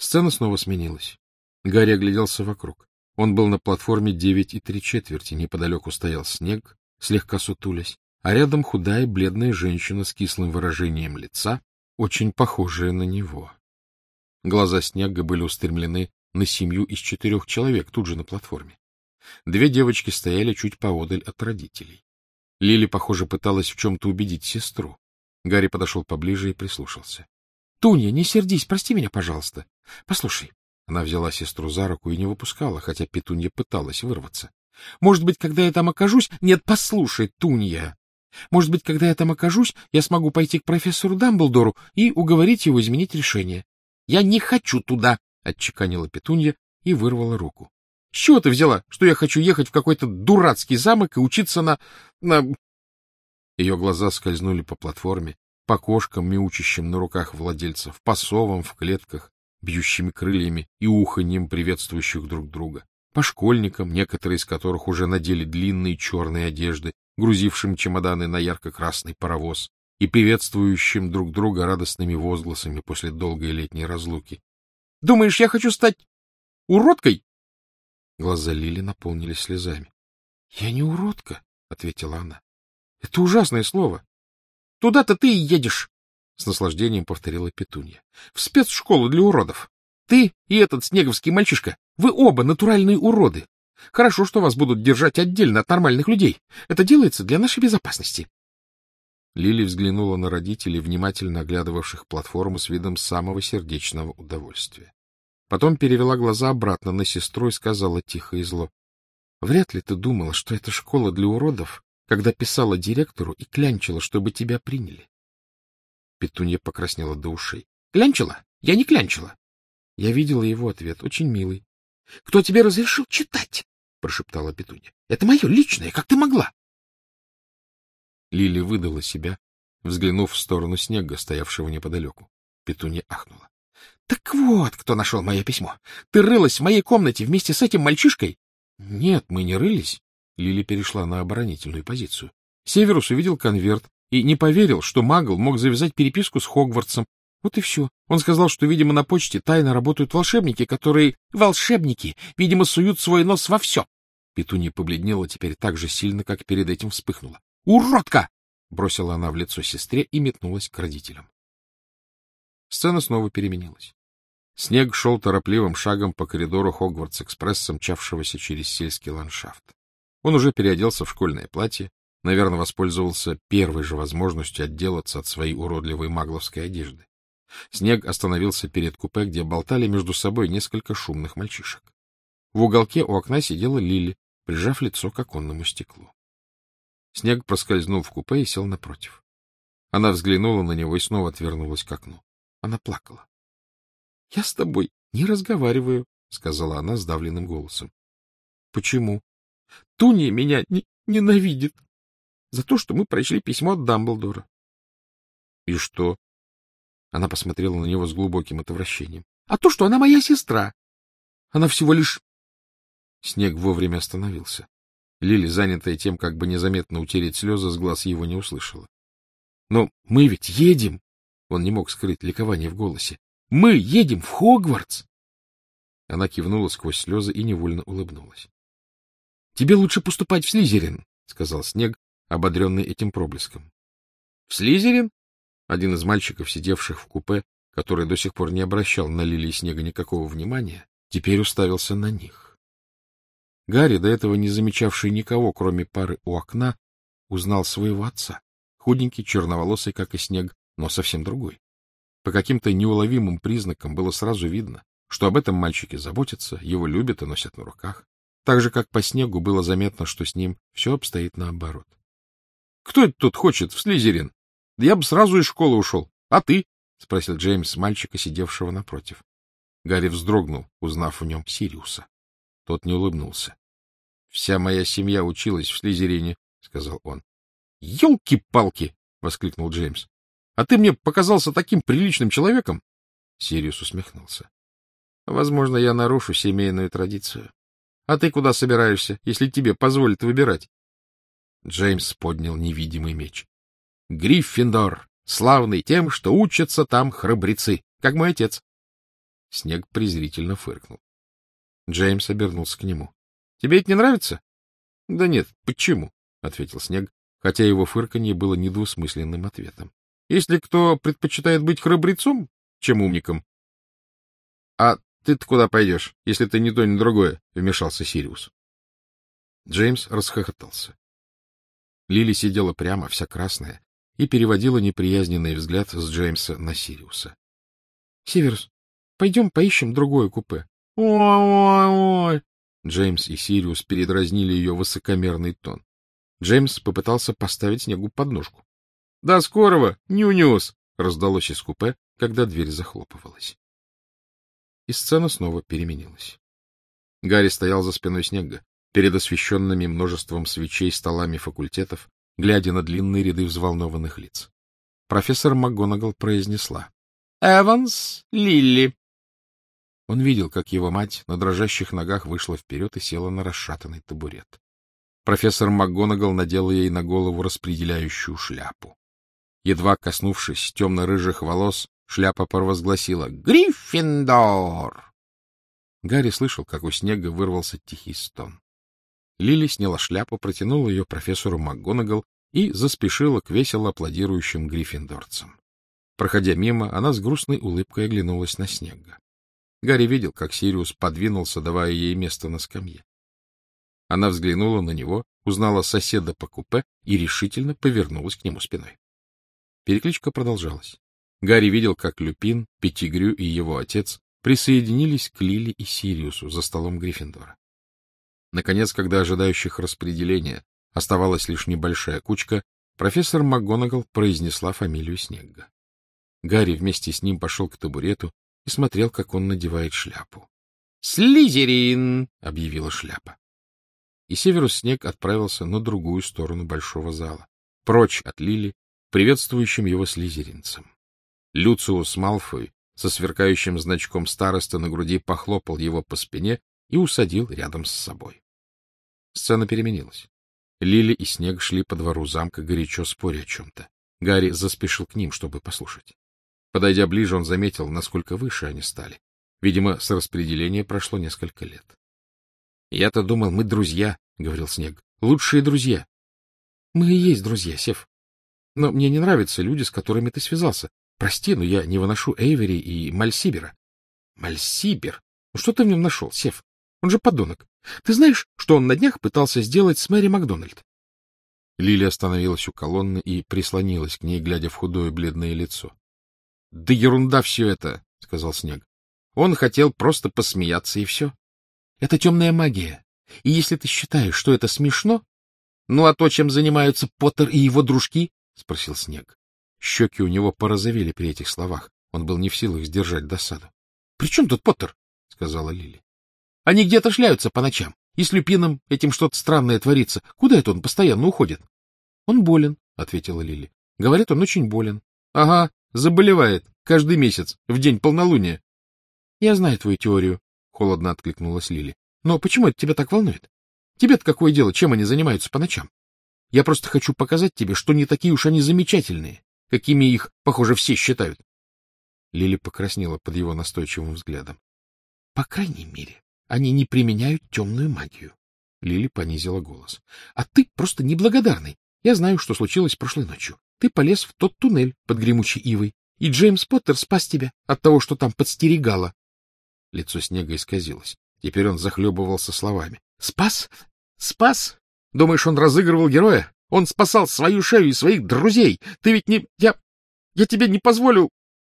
Сцена снова сменилась. Гарри огляделся вокруг. Он был на платформе 9 3/4. Неподалеку стоял Снег, слегка сутулясь, а рядом худая бледная женщина с кислым выражением лица, очень похожая на него. Глаза Снега были устремлены на 7 из 4 человек тут же на платформе. 2 девочки стояли чуть поодаль от родителей. Лили, похоже, пыталась в чем-то убедить сестру. Гарри подошел поближе и прислушался. — Тунья, не сердись, прости меня, пожалуйста. Послушай. Она взяла сестру за руку и не выпускала, хотя Петунья пыталась вырваться. — Может быть, когда я там окажусь... Нет, послушай, Тунья. Может быть, когда я там окажусь, я смогу пойти к профессору Дамблдору и уговорить его изменить решение. — Я не хочу туда, — отчеканила Петунья и вырвала руку. — С чего ты взяла, что я хочу ехать в какой-то дурацкий замок и учиться на... Ее глаза скользнули по платформе, по кошкам, мяучащим на руках владельцев, по совам в клетках, бьющими крыльями и уханьем приветствующих друг друга, по школьникам, некоторые из которых уже надели длинные черные одежды, грузившим чемоданы на ярко-красный паровоз и приветствующим друг друга радостными возгласами после долгой летней разлуки. — Думаешь, я хочу стать уродкой? Глаза Лили наполнились слезами. — Я не уродка, — ответила она. — Это ужасное слово. — Туда-то ты и едешь, — с наслаждением повторила Петунья. — В спецшколу для уродов. Ты и этот снеговский мальчишка, вы оба натуральные уроды. Хорошо, что вас будут держать отдельно от нормальных людей. Это делается для нашей безопасности. Лили взглянула на родителей, внимательно оглядывавших платформу с видом самого сердечного удовольствия. Потом перевела глаза обратно на сестру и сказала тихо и зло: — Вряд ли ты думала, что это школа для уродов, когда писала директору и клянчила, чтобы тебя приняли. Петунья покраснела до ушей. — Клянчила? Я не клянчила. Я видела его ответ, очень милый. — Кто тебе разрешил читать? — прошептала Петунья. — Это мое личное, как ты могла? Лили выдала себя, взглянув в сторону Снега, стоявшего неподалеку. Петунья ахнула. — Так вот, кто нашел мое письмо. Ты рылась в моей комнате вместе с этим мальчишкой? — Нет, мы не рылись. Лили перешла на оборонительную позицию. Северус увидел конверт и не поверил, что Магл мог завязать переписку с Хогвартсом. Вот и все. Он сказал, что, видимо, на почте тайно работают волшебники, которые... Волшебники, видимо, суют свой нос во все. Петунья побледнела теперь так же сильно, как перед этим вспыхнула. «Уродка!» — бросила она в лицо сестре и метнулась к родителям. Сцена снова переменилась. Снег шел торопливым шагом по коридору Хогвартс-экспресса, мчавшегося через сельский ландшафт. Он уже переоделся в школьное платье, наверное, воспользовался первой же возможностью отделаться от своей уродливой магловской одежды. Снег остановился перед купе, где болтали между собой несколько шумных мальчишек. В уголке у окна сидела Лили, прижав лицо к оконному стеклу. Снег проскользнул в купе и сел напротив. Она взглянула на него и снова отвернулась к окну. Она плакала. — Я с тобой не разговариваю, — сказала она сдавленным голосом. — Почему? — Туния меня ненавидит за то, что мы прочли письмо от Дамблдора. — И что? Она посмотрела на него с глубоким отвращением. — А то, что она моя сестра. Она всего лишь... Снег вовремя остановился. Лили, занятая тем, как бы незаметно утереть слезы, с глаз его не услышала. — Но мы ведь едем! Он не мог скрыть ликование в голосе. — Мы едем в Хогвартс! Она кивнула сквозь слезы и невольно улыбнулась. — Тебе лучше поступать в Слизерин, — сказал Снег, ободренный этим проблеском. — В Слизерин? Один из мальчиков, сидевших в купе, который до сих пор не обращал на Лили и Снега никакого внимания, теперь уставился на них. Гарри, до этого не замечавший никого, кроме пары у окна, узнал своего отца. Худенький, черноволосый, как и Снег, но совсем другой. По каким-то неуловимым признакам было сразу видно, что об этом мальчике заботятся, его любят и носят на руках. Так же, как по Снегу, было заметно, что с ним все обстоит наоборот. — Кто это тут хочет в Слизерин? Да я бы сразу из школы ушел. А ты? — спросил Джеймс мальчика, сидевшего напротив. Гарри вздрогнул, узнав в нем Сириуса. Тот не улыбнулся. — Вся моя семья училась в Слизерине, — сказал он. — Ёлки-палки! — воскликнул Джеймс. — А ты мне показался таким приличным человеком? Сириус усмехнулся. — Возможно, я нарушу семейную традицию. А ты куда собираешься, если тебе позволят выбирать? Джеймс поднял невидимый меч. — Гриффиндор, славный тем, что учатся там храбрецы, как мой отец. Снег презрительно фыркнул. Джеймс обернулся к нему. — Тебе это не нравится? — Да нет, почему? — ответил Снег, хотя его фырканье было недвусмысленным ответом. — Если кто предпочитает быть храбрецом, чем умником. — А ты-то куда пойдешь, если ты ни то, ни другое? — вмешался Сириус. Джеймс расхохотался. Лили сидела прямо, вся красная, и переводила неприязненный взгляд с Джеймса на Сириуса. — Северус, пойдем поищем другое купе. — Ой-ой-ой! Джеймс и Сириус передразнили ее высокомерный тон. Джеймс попытался поставить Снегу подножку. — До скорого, ню-нюс! — раздалось из купе, когда дверь захлопывалась. И сцена снова переменилась. Гарри стоял за спиной Снега, перед освещенными множеством свечей столами факультетов, глядя на длинные ряды взволнованных лиц. Профессор МакГонагал произнесла: «Эванс, Лилли». Он видел, как его мать на дрожащих ногах вышла вперед и села на расшатанный табурет. Профессор МакГонагал надела ей на голову распределяющую шляпу. Едва коснувшись темно-рыжих волос, шляпа провозгласила «Гриффиндор!». Гарри слышал, как у Снега вырвался тихий стон. Лили сняла шляпу, протянула ее профессору МакГонагал и заспешила к весело аплодирующим гриффиндорцам. Проходя мимо, она с грустной улыбкой оглянулась на Снега. Гарри видел, как Сириус подвинулся, давая ей место на скамье. Она взглянула на него, узнала соседа по купе и решительно повернулась к нему спиной. Перекличка продолжалась. Гарри видел, как Люпин, Петтигрю и его отец присоединились к Лили и Сириусу за столом Гриффиндора. Наконец, когда ожидающих распределения оставалась лишь небольшая кучка, профессор МакГонагал произнесла фамилию Снегга. Гарри вместе с ним пошел к табурету и смотрел, как он надевает шляпу. «Слизерин!» — объявила шляпа. И Северус Снег отправился на другую сторону большого зала, прочь от Лили, приветствующим его слизеринцем. Люциус Малфой со сверкающим значком староста на груди похлопал его по спине и усадил рядом с собой. Сцена переменилась. Лили и Снег шли по двору замка, горячо споря о чем-то. Гарри заспешил к ним, чтобы послушать. Подойдя ближе, он заметил, насколько выше они стали. Видимо, с распределения прошло несколько лет. — Я-то думал, мы друзья, — говорил Снег. — Лучшие друзья. — Мы и есть друзья, Сев. Но мне не нравятся люди, с которыми ты связался. Прости, но я не выношу Эйвери и Мальсибера. — Мальсибер? Ну что ты в нем нашел, Сев? Он же подонок. Ты знаешь, что он на днях пытался сделать с Мэри Макдональд? Лили остановилась у колонны и прислонилась к ней, глядя в худое бледное лицо. — Да ерунда все это, — сказал Снег. Он хотел просто посмеяться, и все. Это темная магия. И если ты считаешь, что это смешно... — Ну, а то, чем занимаются Поттер и его дружки? — спросил Снег. Щеки у него порозовели при этих словах. Он был не в силах сдержать досаду. — При чем тут Поттер? — сказала Лили. — Они где-то шляются по ночам. И с Люпином этим что-то странное творится. Куда это он постоянно уходит? — Он болен, — ответила Лили. — Говорят, он очень болен. — Ага, заболевает. Каждый месяц, в день полнолуния. — Я знаю твою теорию, — холодно откликнулась Лили. — Но почему это тебя так волнует? Тебе-то какое дело, чем они занимаются по ночам? Я просто хочу показать тебе, что не такие уж они замечательные, какими их, похоже, все считают. Лили покраснела под его настойчивым взглядом. — По крайней мере, они не применяют темную магию. Лили понизила голос. — А ты просто неблагодарный. Я знаю, что случилось прошлой ночью. Ты полез в тот туннель под гремучей ивой, и Джеймс Поттер спас тебя от того, что там подстерегало. Лицо Снега исказилось. Теперь он захлебывался словами. — Спас? Спас? Думаешь, он разыгрывал героя? Он спасал свою шею и своих друзей. Ты ведь не... Я тебе не позволил...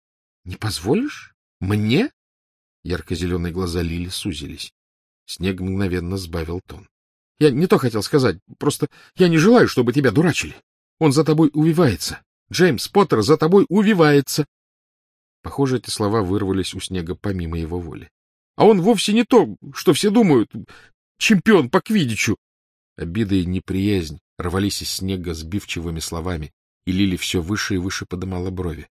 — Не позволишь? Мне? Ярко-зеленые глаза Лили сузились. Снег мгновенно сбавил тон. — Я не то хотел сказать. Просто я не желаю, чтобы тебя дурачили. Он за тобой увивается. Джеймс Поттер за тобой увивается. Похоже, эти слова вырвались у Снега помимо его воли. — А он вовсе не то, что все думают. Чемпион по квиддичу. Обида и неприязнь рвались из Снега сбивчивыми словами, и Лили все выше и выше подымала брови.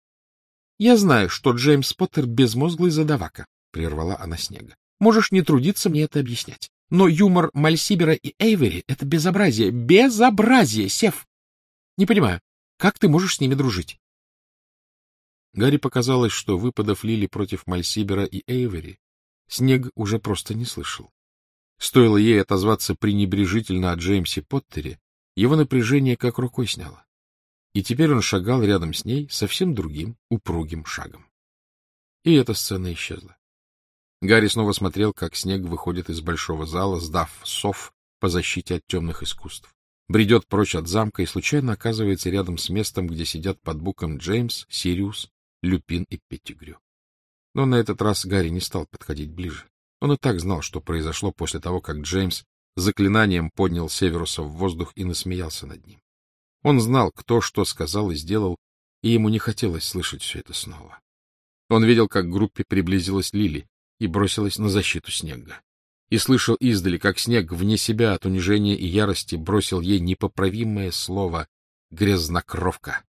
— Я знаю, что Джеймс Поттер безмозглый задавака, — прервала она Снега. — Можешь не трудиться мне это объяснять. Но юмор Мальсибера и Эйвери — это безобразие. Безобразие, Сев! Не понимаю, как ты можешь с ними дружить? Гарри показалось, что выпадов Лили против Мальсибера и Эйвери Снег уже просто не слышал. Стоило ей отозваться пренебрежительно о Джеймсе Поттере, его напряжение как рукой сняло. И теперь он шагал рядом с ней совсем другим, упругим шагом. И эта сцена исчезла. Гарри снова смотрел, как Снег выходит из большого зала, сдав сов по защите от темных искусств, бредет прочь от замка и случайно оказывается рядом с местом, где сидят под буком Джеймс, Сириус, Люпин и Петтигрю. Но на этот раз Гарри не стал подходить ближе. Он и так знал, что произошло после того, как Джеймс заклинанием поднял Северуса в воздух и насмеялся над ним. Он знал, кто что сказал и сделал, и ему не хотелось слышать все это снова. Он видел, как к группе приблизилась Лили и бросилась на защиту Снегга. И слышал издали, как Снегг вне себя от унижения и ярости бросил ей непоправимое слово «грязнокровка».